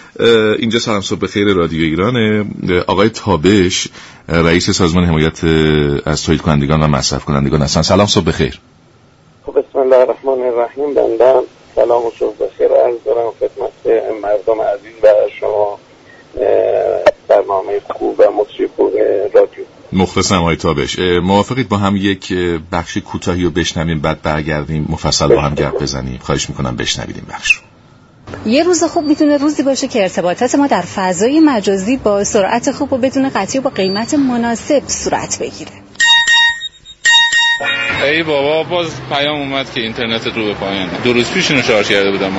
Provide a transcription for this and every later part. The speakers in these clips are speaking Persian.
اینجا سلام صبح بخیر رادیو ایرانه. آقای تابش رئیس سازمان حمایت از تولید کنندگان و مصرف کنندگان هستن. سلام صبح بخیر. بسم الله الرحمن الرحیم. بنده سلام و صبح بخیر عرض دارم خدمت مردم عزیز و شما برنامه خوب و مطری خوب رادیو. مخلصم آقای تابش. موافقید با هم یک بخش کوتاهی رو بشنویم بعد برگردیم مفصل با هم گپ بزنیم؟ خواهش میکنم بشنوید این بخش رو. یه روز خوب میتونه روزی باشه که ارتباطات ما در فضای مجازی با سرعت خوب و بدون قطعی و با قیمت مناسب صورت بگیره. ای بابا باز پیام اومد که اینترنت رو به پایانه. 2 روز پیش اینو شارژ کرده بودم.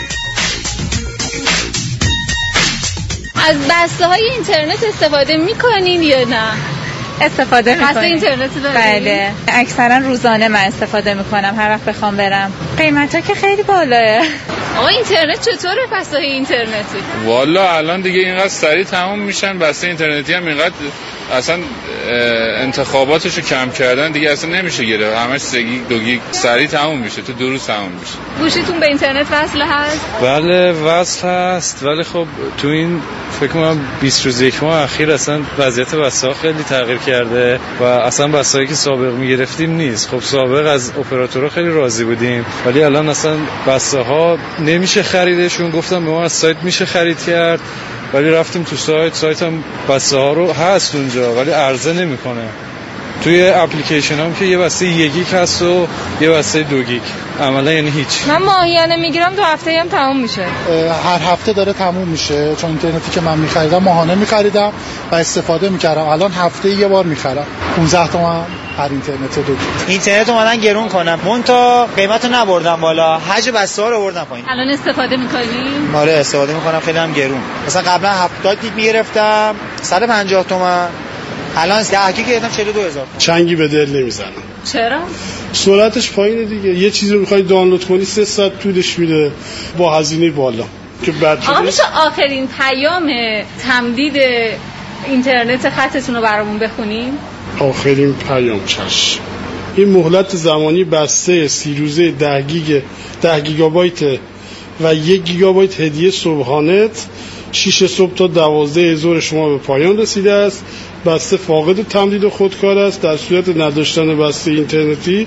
از بسته‌های اینترنت استفاده می‌کنین یا نه؟ استفاده می‌کنم. بسته اینترنت دارید؟ بله. اکثرا روزانه من استفاده می‌کنم هر وقت بخوام برم. قیمتا که خیلی بالاه. آقا اینترنت چطوره بسته‌های اینترنتی؟ والا الان دیگه اینقدر سریع تموم میشن. بسته اینترنتی هم اینقدر اصلا انتخاباتشو کم کردن دیگه اصلا نمیشه گرفت. همش 3 گیگ 2 گیگ سریع تموم میشه. تو 2 روز تموم میشه. گوشیتون به اینترنت وصل هست؟ بله وصل هست، ولی خب تو این فکر کنم 20 روز یک ماه اخیر اصلا وضعیت بسته‌ها خیلی تغییر کرده و اصلا بسته‌ای که سابق میگرفتیم نیست. خب سابق از اپراتورها خیلی راضی بودیم ولی الان اصلا بسته‌ها نمیشه خریدشون. گفتم به ما از سایت میشه خرید کرد ولی رفتیم تو سایت هم بسته ها رو هست اونجا ولی عرضه نمیکنه. توی اپلیکیشن هم که یه بسته 1 گیگ هست و یه بسته 2 گیگ عملا یعنی هیچ. من ماهیانه میگیرم 2 هفته هم تموم میشه. هر هفته داره تموم میشه چون اینترنتی که من میخریدم ماهانه میخریدم و استفاده میکردم. الان هفته یه بار میخرم 15 تومن هر اینترنت 2 گیگ. اینترنت اومدن گرون کنم مونتا قیمتو نبردم بالا، حجم بسته رو بردم پایین. الان استفاده میکنی؟ آره استفاده میکنم خیلی هم گرون. مثلا قبلا 70 گیگ میگرفتم 150 تومن، الان 10 گیگ گرفتم 42000. چنگی به دل نمیزنم. چرا؟ سرعتش پایینه دیگه. یه چیزی رو میخوای دانلود کنی 3 ساعت طولش میده با هزینه بالا که بعد آقا میشه آخرین پیام تمدید اینترنت خطتون رو برامون بخونیم؟ آخرین پیام چشم. این مهلت زمانی بسته 30 روزه 10 گیگابایت و 1 گیگابایت هدیه صبحانت 6 صبح تا 12 ظهر شما به پایان رسیده است. بسته فاقد تمدید خودکار است. در صورت نداشتن بسته اینترنتی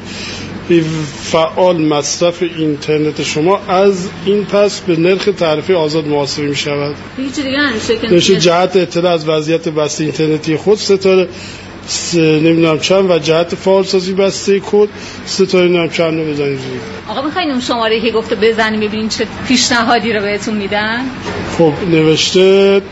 فعال مصرف اینترنت شما از این پس به نرخ تعرفه آزاد محاسبه می شود. هیچ دیگه نمیشه جهت اطلاع از وضعیت بسته اینترنتی خود ستاره نمیدونم چند و جهت فعالسازی بسته کد ستاره نمیدونم چند رو بزنید. آقا میخواین اون شماره که گفته بزنیم ببینین چه پیشنهادی رو بهتون میدن؟ خب نوشته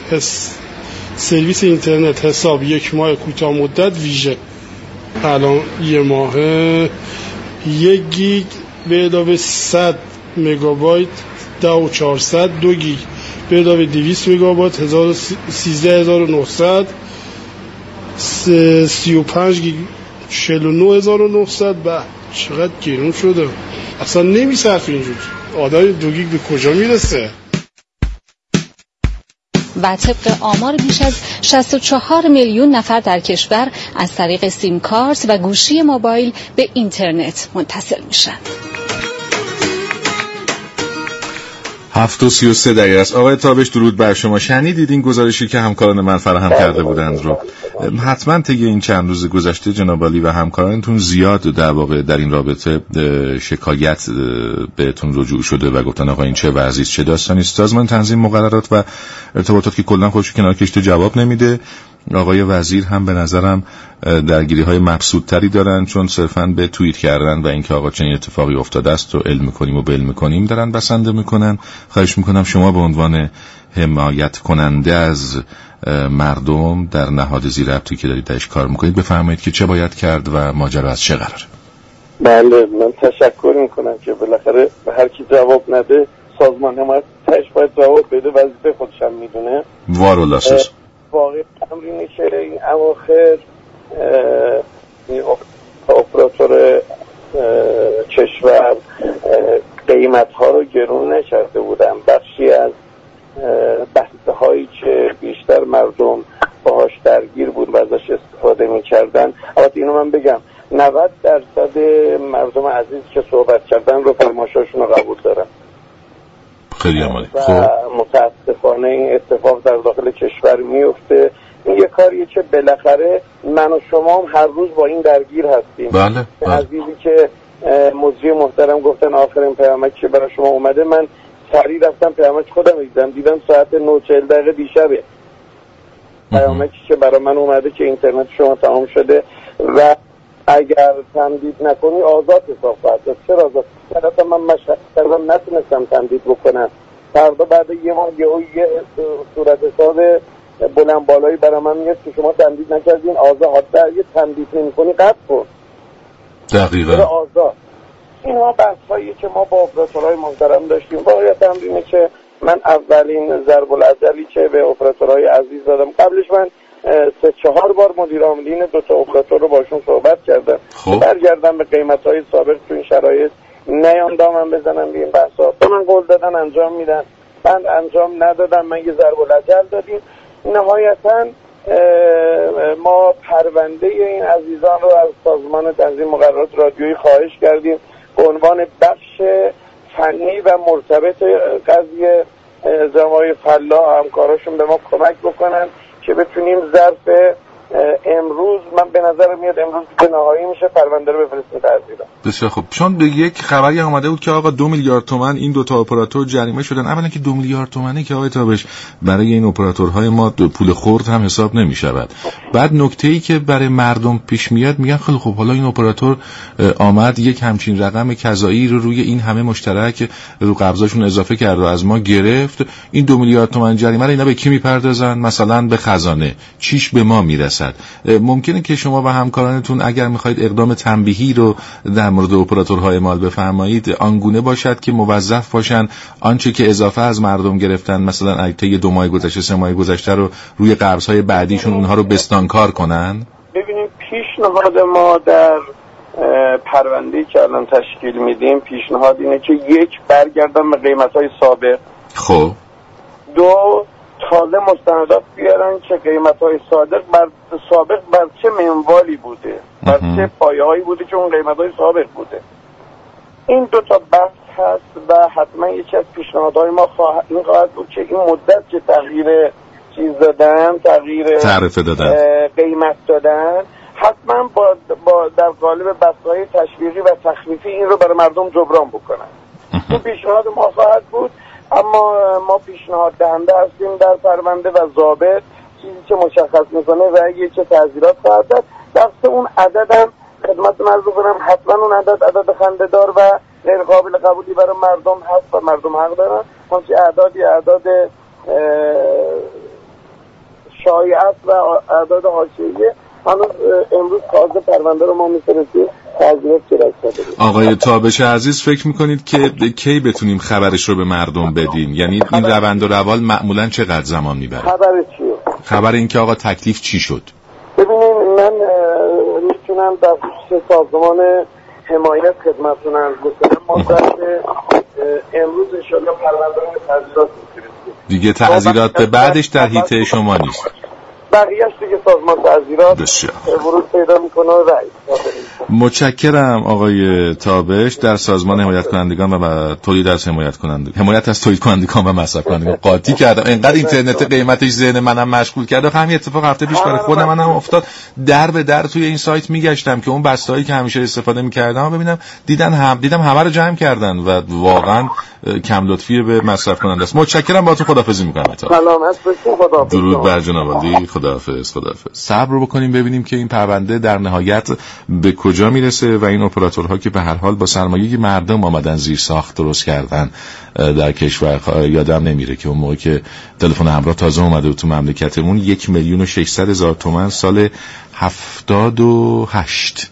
سرویس اینترنت حساب 1 ماه کوتاه مدت ویژه. الان 1 ماه 1 گیگ به علاوه 100 مگابایت 10400 2 گیگ به علاوه 200 مگابایت 13900 35 گیگ 49900. به چقدر گرون شده اصلا نمیصرفه اینجور. آدم 2 گیگ به کجا میرسه؟ و طبق آمار بیش از 64 میلیون نفر در کشور از طریق سیم کارت و گوشی موبایل به اینترنت متصل میشن. 7:33 است. آقای تابش درود بر شما. شنیدید این گزارشی که همکاران من فراهم کرده بودند رو؟ حتما طی این چند روز گذشته جناب عالی و همکارانتون زیاد در واقع در این رابطه شکایت بهتون رجوع شده و گفتن آقا این چه وضعی است، چه داستانی است. سازمان تنظیم مقررات و ارتباطات که کلا خودش کنار کشته جواب نمیده. آقای وزیر هم به نظرم درگیری‌های مبسوط‌تری دارن چون صرفاً به توییت کردن و اینکه آقا چنین اتفاقی افتاده است و علم می‌کنیم و بل می‌کنیم دارن بسنده می‌کنن. خواهش می‌کنم شما به عنوان حمایت کننده از مردم در نهاد زیرابطی که دارید درش کار می‌کنید بفرمایید که چه باید کرد و ماجرا از چه قراره. بله من تشکر می‌کنم که بالاخره به هر کی جواب نده سازمان حمایت تاش باید جواب بده، وظیفه خودش هم می‌دونه. وارالله واقعا تمرینی که این اواخر اپراتور کشور قیمت ها رو گرون نکرده بودن. بخشی از بسته هایی که بیشتر مردم باهاش درگیر بود و ازش استفاده میکردن، البته اینو من بگم 90% مردم عزیز که صحبت کردن رو فرمایشاشون رو قبول دارن. خیلی عالی. خب متاسفانه اتفاق میفته. این یه کاریه که بالاخره من و شما هم هر روز با این درگیر هستیم. بله. عزیزی که مجری محترم گفتن آخرین پیامک که برای شما اومده، من سریع رفتم پیامک خودم دیدم ساعت 9:40 دیشبه پیامکی که برای من اومده که اینترنت شما تمام شده و اگر تمدید نکنی آزاد حساب خواهد شد. چرا آزاد؟ چرا من مشغله کردم نتونستم تمدید بکنم. فردا بعد یه ماه یه صورت حساب بلند بالایی برای من میاد که شما تمدید نکردین آزاد، یه تمدید نمی‌کنی قطع کن. دقیقاً. آزاد. اینها بحث‌هایی که ما با اپراتورهای محترم داشتیم. واقعیت امر اینه که من اولین ضرب العضلی که به اپراتورهای عزیز دادم، قبلش من 3-4 بار مدیر عاملین 2 اپراتور رو باشون صحبت کردم. برگردم به قیمت‌های سابق تو این شرایط نیام دامن بزنم به این بحثا. به من قول دادن انجام میدن، من انجام ندادم، من یه ضرب العضل دادیم. نهایتاً ما پرونده این عزیزان رو از سازمان تنظیم مقررات رادیویی خواهش کردیم به عنوان بخش فنی و مرتبط قضیه جمعای فلاح همکاراشون به ما کمک بکنن که بتونیم ظرف امروز، من به نظر میاد امروز که نهایی میشه، پرونده رو بفرستیم تحصیلات. بسیار خوب. چون به یک خبری آمده بود که آقا 2 میلیارد تومان این 2 اپراتور جریمه شدن. اولا که 2 میلیارد تومانی که آقای تابش برای این اپراتورهای ما پول خرد هم حساب نمیشود. بعد نکته‌ای که برای مردم پیش میاد میگن خیلی خوب حالا این اپراتور آمد یک همچین رقم کذایی رو روی این همه مشترک رو قبضاشون اضافه کرد و از ما گرفت. این 2 میلیارد تومان جریمه رو اینا به کی میپردازن؟ مثلا به خزانه. چیش به ما میرسد؟ ممکنه که شما و همکارانتون اگر میخواید اقدام تنبیهی رو در مورد اپراتورهای مال بفرمایید آنگونه باشد که موظف باشن آنچه که اضافه از مردم گرفتن مثلا طی 2 ماه گذشته 3 ماه گذشته رو روی قرضهای بعدیشون اونها رو بستانکار کنن. ببینیم پیشنهاد ما در پرونده‌ای که الان تشکیل میدیم پیشنهاد اینه که 1 برگردن به قیمت‌های سابق. خب 2 تازه مستندات بیارن که قیمت‌های سابق بر چه منوالی بوده، بر چه پایه‌هایی بوده که اون قیمت‌های سابق بوده. این 2 بحث هست و حتما یکی از پیشنهادهای ما این خواهد بود که این مدت که تغییر چیز دادن، تغییر تعرفه دادن، قیمت دادن، حتما با در قالب بسته‌های تشویقی و تخفیفی این رو برای مردم جبران بکنن. این پیشنهاد ما خواهد بود، اما ما پیشنهاد دهنده هستیم در پرونده و ضابط چیزی که مشخص میکنه و چه تعزیرات خواهد داد. دست اون عددم خدمت عرض کنم حتما اون عدد خنده‌دار و غیر قابل قبولی برای مردم هست و مردم حق دارن. همچنین اعداد شایعات و اعداد حاشیه‌ای هنوز امروز تازه پرونده رو ما می‌فرستیم. آقای تابش عزیز فکر میکنید که کی بتونیم خبرش رو به مردم بدیم؟ یعنی این روند و روال معمولا چقدر زمان میبره؟ خبر چیه؟ خبر این که آقا تکلیف چی شد؟ ببینید من میتونم در خصوص سازمان حمایت خدمتتون عرض بکنم. ما امروز انشاءالله پرونده رو تعزیرات می‌فرستیم. دیگه تعزیرات به بعدش در حیطه شما نیست. بقیه‌اش دیگه سازمان تعزیرات ورود پیدا میکنه و رأی. متشکرم آقای تابش. در سازمان حمایت کنندگان و تولید از حمایت از تولید کنندگان و مصرف کنندگان قاطی کردم. اینقدر اینترنت قیمتش ذهن منم مشغول کرده. همین اتفاق هفته پیش برای خود منم افتاد. در به در توی این سایت میگشتم که اون بسته‌هایی که همیشه استفاده می‌کردم ببینم دیدم همه رو جمع کردن و واقعا کم لطفی به مصرف کننده است. متشکرم، با تو خداحافظی می‌کنم. سلامت باشید. خداحافظ. درود بر جناب عالی. خداحافظ. صبر رو بکنیم ببینیم که این پرونده در نهایت به کجا میرسه و این اپراتورها که به هر حال با سرمایه مردم آمدن زیر ساخت درست کردن در کشور. یادم نمیره که اون موقع که تلفن همراه تازه اومده بود تو مملکتمون 1,600,000 تومان سال 78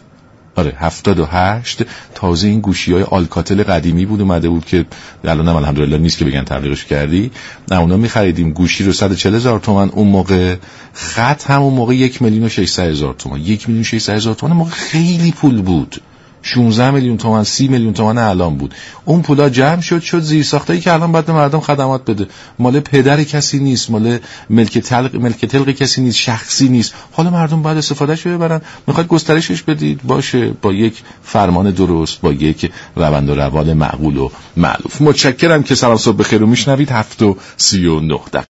تازه این گوشی‌های آلکاتل قدیمی بود اومده بود که الانم الحمدلله نیست که بگن تبلیغش کردی. نه اونا می‌خریدیم گوشی رو 140,000 تومان اون موقع، خط هم اون موقع 1,600,000 تومان. 1,600,000 تومان موقع خیلی پول بود. 16 میلیون تومان 30 میلیون تومان الان بود. اون پولا جمع شد زیر ساختایی که الان باید به مردم خدمات بده. مال پدر کسی نیست، مال ملک تلق کسی نیست، شخصی نیست. حالا مردم باید استفادهش رو ببرن. میخواد گسترشش بدید، باشه، با یک فرمان درست، با یک روند و روال معقول و مألوف. متشکرم که سلام صبح بخیر رو میشنوید. 7:39